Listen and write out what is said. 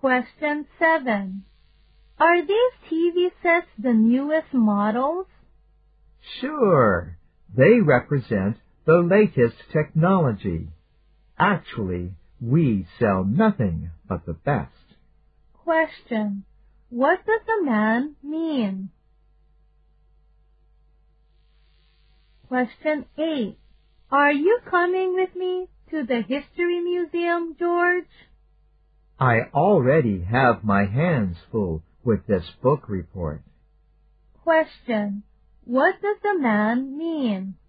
Question 7. Are these TV sets the newest models? Sure. They represent the latest technology. Actually, we sell nothing but the best. Question. What does a man mean? Question 8. Are you coming with me to the History Museum, George? I already have my hands full with this book report. Question. What does a man mean?